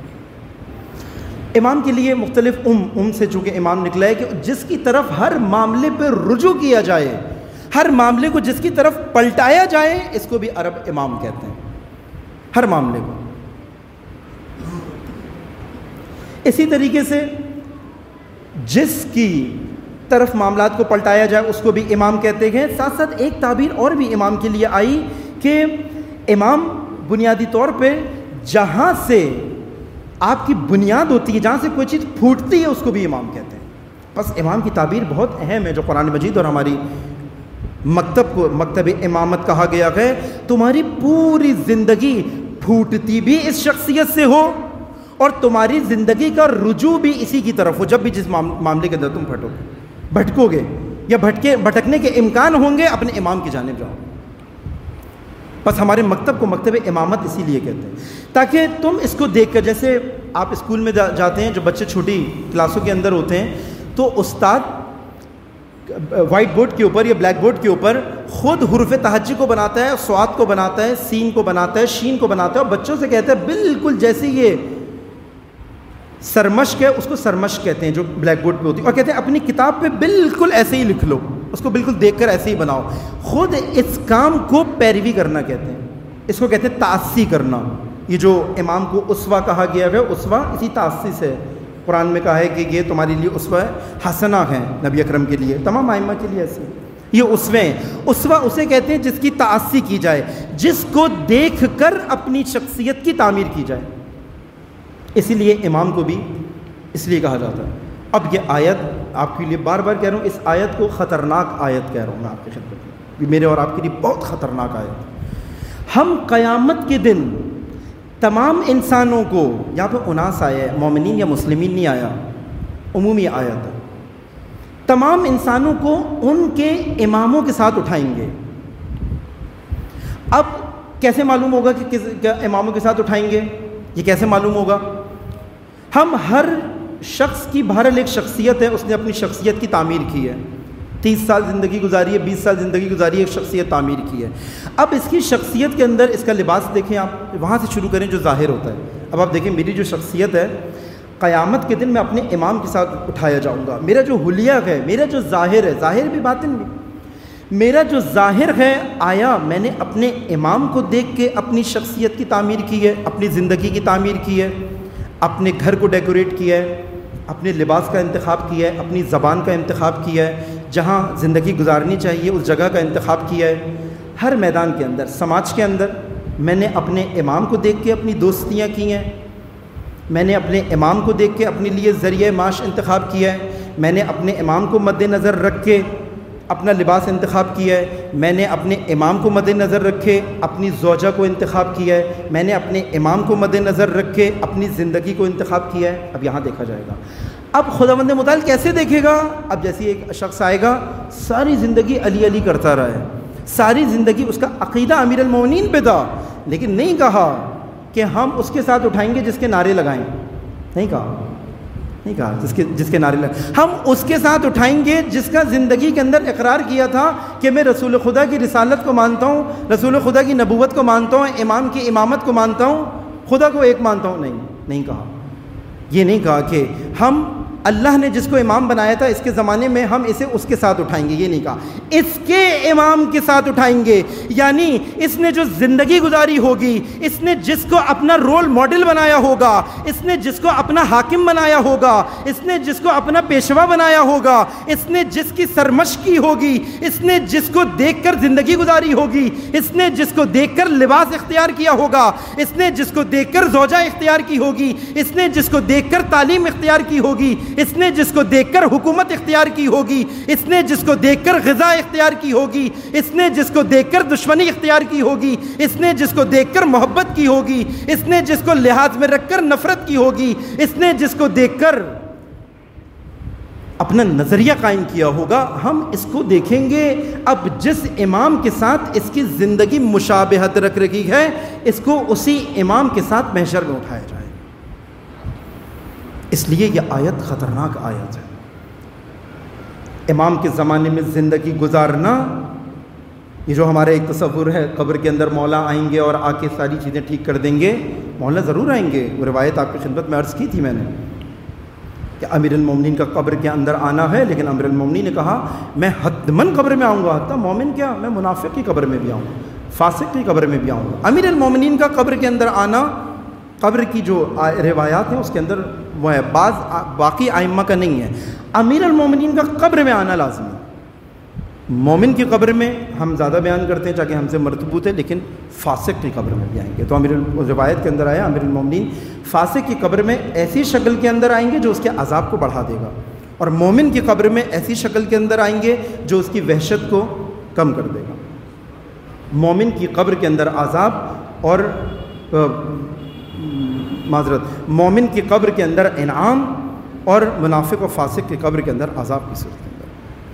امام کے لیے مختلف سے چونکہ امام نکلا ہے کہ جس کی طرف ہر معاملے پہ رجوع کیا جائے، ہر معاملے کو جس کی طرف پلٹایا جائے، اس کو بھی عرب امام کہتے ہیں، ہر معاملے کو۔ اسی طریقے سے جس کی طرف معاملات کو پلٹایا جائے اس کو بھی امام کہتے ہیں۔ ساتھ ساتھ ایک تعبیر اور بھی امام کے لیے آئی کہ امام بنیادی طور پہ جہاں سے آپ کی بنیاد ہوتی ہے، جہاں سے کوئی چیز پھوٹتی ہے، اس کو بھی امام کہتے ہیں۔ بس امام کی تعبیر بہت اہم ہے جو قرآن مجید اور ہماری مکتب کو مکتب امامت کہا گیا ہے۔ تمہاری پوری زندگی پھوٹتی بھی اس شخصیت سے ہو اور تمہاری زندگی کا رجوع بھی اسی کی طرف ہو۔ جب بھی جس معاملے کے اندر تم بھٹکو گے یا بھٹکنے کے امکان ہوں گے، اپنے امام کی جانب جاؤ۔ بس ہمارے مکتب کو مکتب امامت اسی لیے کہتے ہیں، تاکہ تم اس کو دیکھ کر، جیسے آپ اسکول میں جاتے ہیں، جو بچے چھوٹی کلاسوں کے اندر ہوتے ہیں، تو استاد وائٹ بورڈ کے اوپر یا بلیک بورڈ کے اوپر خود حروف تہجی کو بناتا ہے، صاد کو بناتا ہے، سین کو بناتا ہے، شین کو بناتا ہے، اور بچوں سے کہتا ہے بالکل جیسے یہ سرمشق ہے، اس کو سرمشق کہتے ہیں جو بلیک بورڈ پہ ہوتی ہے، اور کہتے ہیں اپنی کتاب پہ بالکل ایسے ہی لکھ لو، اس کو بالکل دیکھ کر ایسے ہی بناؤ۔ خود اس کام کو پیروی کرنا کہتے ہیں، اس کو کہتے ہیں تعصی کرنا۔ یہ جو امام کو اسوہ کہا گیا ہے، اسوہ اسی تعصی سے قرآن میں کہا ہے کہ یہ تمہارے لیے اسوہ حسنہ ہیں، نبی اکرم کے لیے، تمام ائمہ کے لیے ایسے یہ اسوے ہیں۔ اسوہ اسے کہتے ہیں جس کی تعصی کی جائے، جس کو دیکھ کر اپنی شخصیت کی تعمیر کی جائے۔ اسی لیے امام کو بھی اس لیے کہا جاتا ہے. اب یہ آیت آپ کے لیے بار بار کہہ رہا ہوں، اس آیت کو خطرناک آیت کہہ رہا ہوں میں آپ کی خدمت میں، یہ میرے اور آپ کے لیے بہت خطرناک آیت. ہم قیامت کے دن تمام انسانوں کو، یہاں پہ اناس آیا ہے، مومنین یا مسلمین نہیں آیا، عمومی آیت ہے، تمام انسانوں کو ان کے اماموں کے ساتھ اٹھائیں گے. اب کیسے معلوم ہوگا کہ کس اماموں کے ساتھ اٹھائیں گے؟ یہ کیسے معلوم ہوگا؟ ہم ہر شخص کی بہرحال ایک شخصیت ہے، اس نے اپنی شخصیت کی تعمیر کی ہے، 30 سال زندگی گزاری ہے، 20 سال زندگی گزاری ہے، ایک شخصیت تعمیر کی ہے. اب اس کی شخصیت کے اندر اس کا لباس دیکھیں، آپ وہاں سے شروع کریں جو ظاہر ہوتا ہے. اب آپ دیکھیں میری جو شخصیت ہے، قیامت کے دن میں اپنے امام کے ساتھ اٹھایا جاؤں گا. میرا جو حلیہ ہے، میرا جو ظاہر ہے، ظاہر بھی باطن بھی، میرا جو ظاہر ہے، آیا میں نے اپنے امام کو دیکھ کے اپنی شخصیت کی تعمیر کی ہے، اپنی زندگی کی تعمیر کی ہے، اپنے گھر کو ڈیکوریٹ کیا ہے، اپنے لباس کا انتخاب کیا ہے، اپنی زبان کا انتخاب کیا ہے، جہاں زندگی گزارنی چاہیے اس جگہ کا انتخاب کیا ہے. ہر میدان کے اندر، سماج کے اندر میں نے اپنے امام کو دیکھ کے اپنی دوستیاں کی ہیں، میں نے اپنے امام کو دیکھ کے اپنے لیے ذریعہ معاش انتخاب کیا ہے، میں نے اپنے امام کو مد نظر رکھ کے اپنا لباس انتخاب کیا ہے، میں نے اپنے امام کو مد نظر رکھے اپنی زوجہ کو انتخاب کیا ہے، میں نے اپنے امام کو مد نظر رکھ کے اپنی زندگی کو انتخاب کیا ہے. اب یہاں دیکھا جائے گا. اب خداوند متعال کیسے دیکھے گا؟ اب جیسے ایک شخص آئے گا، ساری زندگی علی علی کرتا رہا ہے، ساری زندگی اس کا عقیدہ امیر المومنین پہ تھا، لیکن نہیں کہا کہ ہم اس کے ساتھ اٹھائیں گے جس کے نعرے لگائیں. نہیں کہا جس کے نعرے لگائیں. ہم اس کے ساتھ اٹھائیں گے جس کا زندگی کے اندر اقرار کیا تھا کہ میں رسول خدا کی رسالت کو مانتا ہوں، رسول خدا کی نبوت کو مانتا ہوں، امام کی امامت کو مانتا ہوں، خدا کو ایک مانتا ہوں. نہیں کہا. یہ نہیں کہا کہ ہم اللہ نے جس کو امام بنایا تھا اس کے زمانے میں ہم اسے اس کے ساتھ اٹھائیں گے. یہ نہیں کہا، اس کے امام کے ساتھ اٹھائیں گے. یعنی اس نے جو زندگی گزاری ہوگی، اس نے جس کو اپنا رول ماڈل بنایا ہوگا، اس نے جس کو اپنا حاکم بنایا ہوگا، اس نے جس کو اپنا پیشوا بنایا ہوگا، اس نے جس کی سرمشق کی ہوگی، اس نے جس کو دیکھ کر زندگی گزاری ہوگی، اس نے جس کو دیکھ کر لباس اختیار کیا ہوگا، اس نے جس کو دیکھ کر زوجہ اختیار کی ہوگی، اس نے جس کو دیکھ کر تعلیم اختیار کی ہوگی، اس نے جس کو دیکھ کر حکومت اختیار کی ہوگی، اس نے جس کو دیکھ کر غذا اختیار کی ہوگی، اس نے جس کو دیکھ کر دشمنی اختیار کی ہوگی، اس نے جس کو دیکھ کر محبت کی ہوگی، اس نے جس کو لحاظ میں رکھ کر نفرت کی ہوگی، اس نے جس کو دیکھ کر اپنا نظریہ قائم کیا ہوگا. ہم اس کو دیکھیں گے. اب جس امام کے ساتھ اس کی زندگی مشابہت رکھ رکھی ہے، اس کو اسی امام کے ساتھ محشر میں اٹھایا جائے. اس لیے یہ آیت خطرناک آیت ہے. امام کے زمانے میں زندگی گزارنا، یہ جو ہمارا ایک تصور ہے قبر کے اندر مولا آئیں گے اور آ کے ساری چیزیں ٹھیک کر دیں گے. مولا ضرور آئیں گے، وہ روایت آپ کی خدمت میں عرض کی تھی میں نے کہ امیر المومنین کا قبر کے اندر آنا ہے، لیکن امیر المومنین نے کہا میں حتماً قبر میں آؤں گا. حتیٰ مومن کیا، میں منافق کی قبر میں بھی آؤں گا، فاسق کی قبر میں بھی آؤں گا. امیر المومنین کا قبر کے اندر آنا، قبر کی جو روایات ہیں اس کے اندر وہ ہے، بعض باقی ائمہ کا نہیں ہے. امیر المومنین کا قبر میں آنا لازم ہے. مومن کی قبر میں ہم زیادہ بیان کرتے ہیں تاکہ ہم سے مرتبوط ہے، لیکن فاسق کی قبر میں بھی آئیں گے. تو روایت کے اندر آیا امیر المومنین فاسق کی قبر میں ایسی شکل کے اندر آئیں گے جو اس کے عذاب کو بڑھا دے گا، اور مومن کی قبر میں ایسی شکل کے اندر آئیں گے جو اس کی وحشت کو کم کر دے گا. مومن کی قبر کے اندر عذاب اور مومن کی قبر کے اندر انعام، اور منافق و فاسق کی قبر کے اندر عذاب کی صورت کے اندر.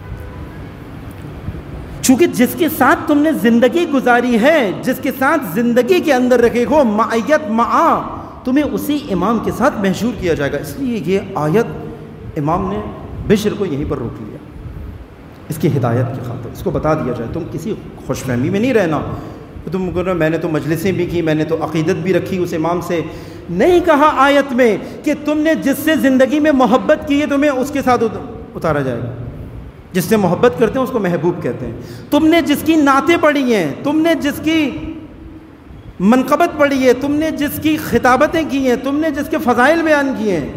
چونکہ جس کے ساتھ تم نے زندگی گزاری ہے، جس کے ساتھ زندگی کے اندر رکھے ہو معیت معا، تمہیں اسی امام کے ساتھ محشور کیا جائے گا. اس لیے یہ آیت امام نے بشر کو یہیں پر روک لیا، اس کی ہدایت کی خاطر اس کو بتا دیا جائے تم کسی خوش فہمی میں نہیں رہنا. تم کہو میں نے تو مجلسیں بھی کی، میں نے تو عقیدت بھی رکھی اس امام سے. نہیں کہا آیت میں کہ تم نے جس سے زندگی میں محبت کی ہے تمہیں اس کے ساتھ اتارا جائے گا. جس سے محبت کرتے ہیں اس کو محبوب کہتے ہیں. تم نے جس کی نعتیں پڑھی ہیں، تم نے جس کی منقبت پڑھی ہے، تم نے جس کی خطابتیں کی ہیں، تم نے جس کے فضائل بیان کیے ہیں،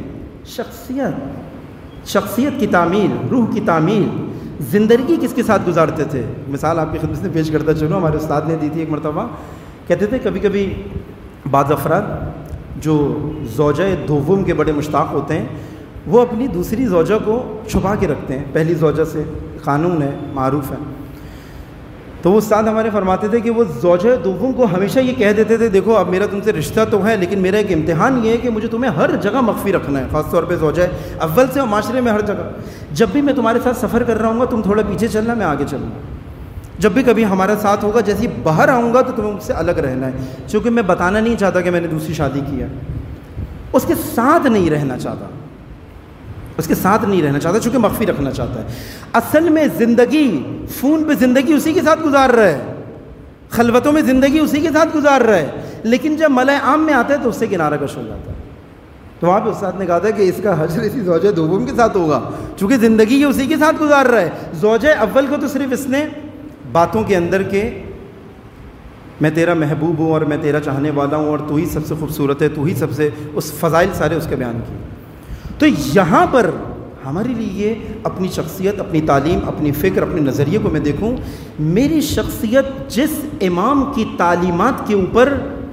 شخصیت کی تعمیر، روح کی تعمیر، زندگی کس کے ساتھ گزارتے تھے. مثال آپ کی خدمت میں پیش کرتا چلوں، ہمارے استاد نے دی تھی ایک مرتبہ. کہتے تھے کبھی کبھی بعض افراد جو زوجہ دوم کے بڑے مشتاق ہوتے ہیں، وہ اپنی دوسری زوجہ کو چھپا کے رکھتے ہیں پہلی زوجہ سے، قانون ہے، معروف ہے۔ تو وہ استاد ہمارے فرماتے تھے کہ وہ زوجہ دوم کو ہمیشہ یہ کہہ دیتے تھے دیکھو اب میرا تم سے رشتہ تو ہے لیکن میرا ایک امتحان یہ ہے کہ مجھے تمہیں ہر جگہ مخفی رکھنا ہے، خاص طور پہ زوجہ اول سے اور معاشرے میں ہر جگہ۔ جب بھی میں تمہارے ساتھ سفر کر رہا ہوں گا تم تھوڑا پیچھے چلنا، میں آگے چلوں گا۔ جب بھی کبھی ہمارا ساتھ ہوگا جیسے باہر آؤں گا تو تمہیں مجھ سے الگ رہنا ہے، چونکہ میں بتانا نہیں چاہتا کہ میں نے دوسری شادی کی ہے، اس کے ساتھ نہیں رہنا چاہتا، اس کے ساتھ نہیں رہنا چاہتا چونکہ مخفی رکھنا چاہتا ہے۔ اصل میں زندگی فون پہ زندگی اسی کے ساتھ گزار رہا ہے، خلوتوں میں زندگی اسی کے ساتھ گزار رہا ہے، لیکن جب ملأ عام میں آتا ہے تو اس سے کنارہ کش ہو جاتا ہے۔ تو وہاں پہ استاد نے کہا تھا کہ اس کا حشر اسی زوجہ دوم کے ساتھ ہوگا چونکہ زندگی یہ اسی کے ساتھ گزار رہا ہے۔ زوجہ اول کو تو صرف اس نے باتوں کے اندر کے میں تیرا محبوب ہوں اور میں تیرا چاہنے والا ہوں اور تو ہی سب سے خوبصورت ہے، تو ہی سب سے، اس فضائل سارے اس کے بیان کیے۔ تو یہاں پر ہمارے لیے یہ اپنی شخصیت، اپنی تعلیم، اپنی فکر، اپنے نظریے کو میں دیکھوں، میری شخصیت جس امام کی تعلیمات کے اوپر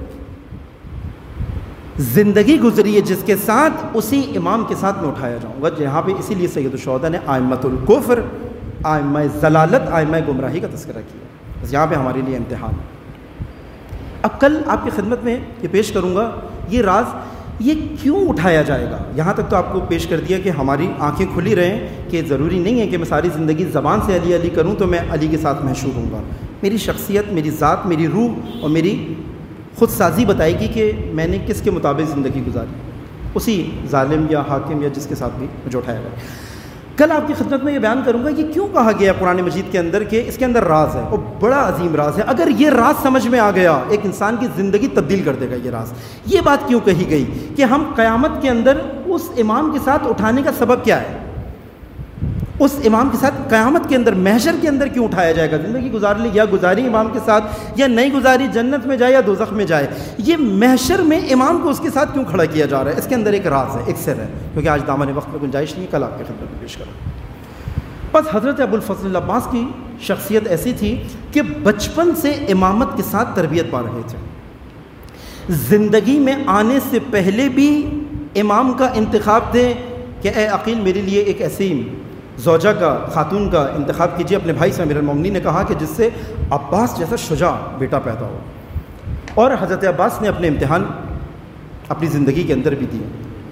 زندگی گزری ہے جس کے ساتھ، اسی امام کے ساتھ میں اٹھایا جاؤں گا۔ یہاں پہ اسی لیے سید الشہداء نے ائمۃ الکفر، ائمہ ضلالت، ائمہ گمراہی کا تذکرہ کیا، بس یہاں پہ ہمارے لیے امتحان۔ اب کل آپ کی خدمت میں یہ پیش کروں گا یہ راز، یہ کیوں اٹھایا جائے گا۔ یہاں تک تو آپ کو پیش کر دیا کہ ہماری آنکھیں کھلی رہیں کہ ضروری نہیں ہے کہ میں ساری زندگی زبان سے علی علی کروں تو میں علی کے ساتھ محشور ہوں گا۔ میری شخصیت، میری ذات، میری روح اور میری خود سازی بتائے گی کہ میں نے کس کے مطابق زندگی گزاری، اسی ظالم یا حاکم یا جس کے ساتھ بھی مجھے اٹھایا گیا۔ کل آپ کی خدمت میں یہ بیان کروں گا کہ کیوں کہا گیا قرآن مجید کے اندر کہ اس کے اندر راز ہے اور بڑا عظیم راز ہے۔ اگر یہ راز سمجھ میں آ گیا ایک انسان کی زندگی تبدیل کر دے گا یہ راز۔ یہ بات کیوں کہی گئی کہ ہم قیامت کے اندر اس امام کے ساتھ اٹھانے کا سبب کیا ہے، اس امام کے ساتھ قیامت کے اندر محشر کے اندر کیوں اٹھایا جائے گا۔ زندگی گزار لی یا گزاری امام کے ساتھ یا نہیں گزاری، جنت میں جائے یا دوزخ میں جائے، یہ محشر میں امام کو اس کے ساتھ کیوں کھڑا کیا جا رہا ہے، اس کے اندر ایک راز ہے، ایک سر ہے، کیونکہ آج دامن وقت میں گنجائش نہیں، کل آپ کی خدمت میں پیش کروں۔ بس حضرت ابوالفضل العباس کی شخصیت ایسی تھی کہ بچپن سے امامت کے ساتھ تربیت پا رہے تھے، زندگی میں آنے سے پہلے بھی امام کا انتخاب تھے کہ اے عقیل میرے لیے ایک ایسی زوجہ کا، خاتون کا انتخاب کیجیے اپنے بھائی سے۔ امیر المومنین نے کہا کہ جس سے عباس جیسا شجاع بیٹا پیدا ہو، اور حضرت عباس نے اپنے امتحان اپنی زندگی کے اندر بھی دیے،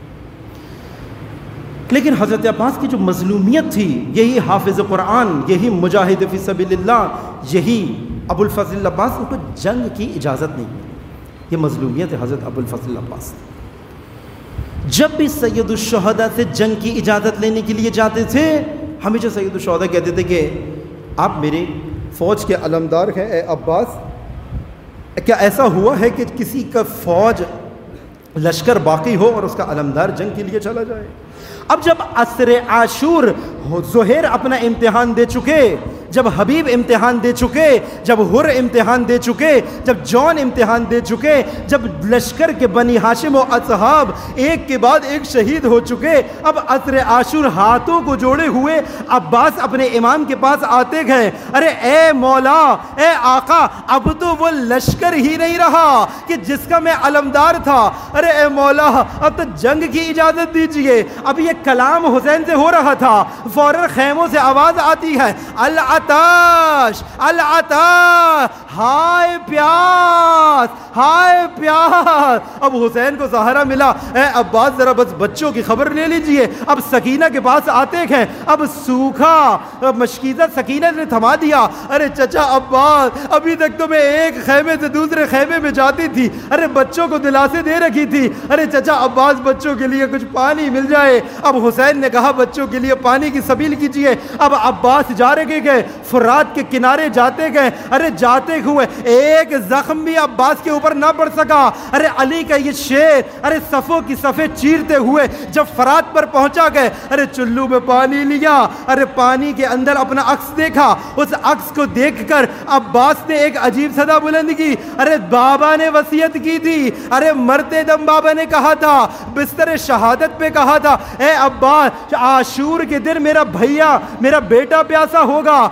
لیکن حضرت عباس کی جو مظلومیت تھی، یہی حافظ قرآن، یہی مجاہد فی سبیل اللہ، یہی ابوالفضل العباس، ان کو جنگ کی اجازت نہیں ملی۔ یہ مظلومیت ہے حضرت ابوالفضل العباس۔ جب بھی سید الشہداء سے جنگ کی اجازت لینے کے لیے جاتے تھے، ہمیشہ سید الشہداء کہتے تھے کہ آپ میری فوج کے علمدار ہیں اے عباس، کیا ایسا ہوا ہے کہ کسی کا فوج لشکر باقی ہو اور اس کا علمدار جنگ کے لیے چلا جائے؟ اب جب عصر عاشور زہیر اپنا امتحان دے چکے، جب حبیب امتحان دے چکے، جب حر امتحان دے چکے، جب جون امتحان دے چکے، جب لشکر کے بنی ہاشم و اصحاب ایک کے بعد ایک شہید ہو چکے، اب عصر عاشور ہاتھوں کو جوڑے ہوئے عباس اپنے امام کے پاس آتے گئے، ارے اے مولا، اے آقا، اب تو وہ لشکر ہی نہیں رہا کہ جس کا میں علمدار تھا، ارے اے مولا اب تو جنگ کی اجازت دیجئے۔ اب یہ کلام حسین سے ہو رہا تھا، فوراً خیموں سے آواز آتی ہے، العطاش العطاش، ہائے پیاس ہائے پیاس۔ اب حسین کو سہارا ملا، اے عباس ذرا بس بچوں کی خبر لے لیجئے۔ اب سکینہ کے پاس آتے ہیں، اب سوکھا مشکیزہ سکینہ نے تھما دیا، ارے چچا عباس ابھی تک تو میں ایک خیمے سے دوسرے خیمے میں جاتی تھی، ارے بچوں کو دلاسے دے رکھی تھی، ارے چچا عباس بچوں کے لیے کچھ پانی مل جائے۔ اب حسین نے کہا بچوں کے لیے پانی کی سبیل کیجئے۔ اب عباس جا رہے گئے، فرات کے کنارے جاتے گئے، ارے جاتے ہوئے ایک زخم بھی عباس کے اوپر نہ پڑ سکا۔ ارے علی کا یہ شیر، ارے صفوں کی صفیں چیرتے ہوئے جب فرات پر پہنچا گئے، ارے چلو میں پانی لیا، ارے پانی کے اندر اپنا عکس دیکھا، اس عکس کو دیکھ کر عباس نے ایک عجیب صدا بلند کی، ارے بابا نے وصیت کی تھی، ارے مرتے دم بابا نے کہا تھا، بستر شہادت پہ کہا تھا، اے عباس عاشور کے دن میرا بھیا، میرا بیٹا پیاسا ہوگا،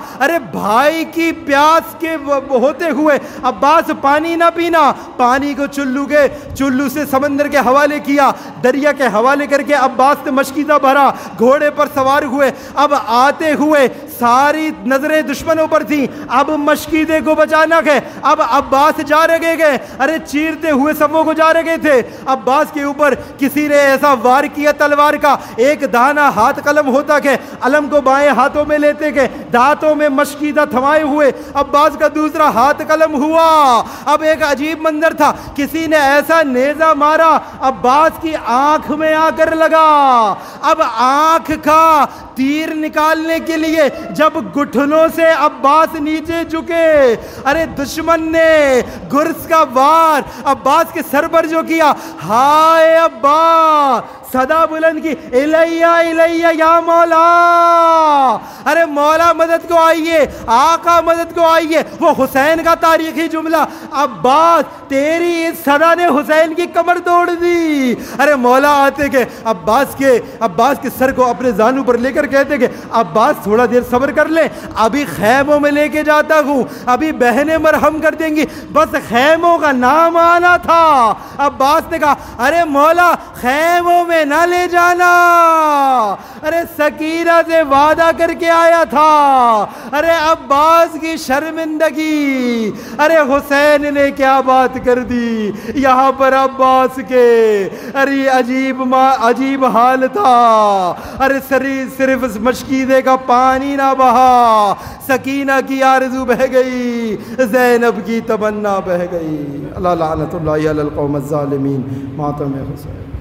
ارے بھائی کی پیاس کے ہوتے ہوئے عباس پانی نہ پینا، پانی کو چلو سے سمندر کے حوالے کیا، دریا کے حوالے کر کے عباس نے مشکیزہ بھرا، گھوڑے پر سوار ہوئے۔ اب آتے ہوئے ساری نظریں دشمنوں پر تھیں، اب مشکیزے کو بچانا ہے۔ اب عباس جا رہے گئے، ارے چیرتے ہوئے سبوں کو جا رہے تھے۔ عباس کے اوپر کسی نے ایسا وار کیا تلوار کا، ایک دانہ ہاتھ قلم ہوتا کہ علم کو بائیں ہاتھوں میں لیتے کہ دانتوں میں مشکیزہ تھمائے ہوئے عباس کا دوسرا ہاتھ قلم ہوا۔ اب ایک عجیب منظر تھا، کسی نے ایسا نیزہ مارا عباس کی آنکھ میں آ کر لگا۔ اب آنکھ کا تیر نکالنے کے لیے جب گٹھنوں سے عباس نیچے جھکے، ارے دشمن نے گرز کا وار عباس کے سر پر جو کیا، ہائے عباس، صدا بلند کی، الیہ الیہ یا مولا، ارے مولا مدد کو آئیے، آقا مدد کو آئیے۔ وہ حسین کا تاریخی جملہ، عباس تیری اس صدا نے حسین کی کمر توڑ دی۔ ارے مولا آتے کہ عباس کے سر کو اپنے زانو پر لے کر کہتے کہ عباس تھوڑا دیر صبر کر لے، ابھی خیموں میں لے کے جاتا ہوں، ابھی بہنیں مرہم کر دیں گی، بس خیموں کا نام آنا تھا۔ عباس نے کہا ارے مولا خیموں میں نہ لے جانا، ارے سکینہ سے وعدہ کر کے آیا تھا۔ ارے عباس کی شرمندگی، ارے حسین نے کیا بات کر دی یہاں پر عباس کے، ارے عجیب حال تھا۔ ارے صرف مشکیزے کا پانی نہ بہا، سکینہ کی آرزو بہ گئی، زینب کی تمنا بہ گئی۔ اللہ لعنت اللہ علی القوم الظالمین۔ ماتم حسین۔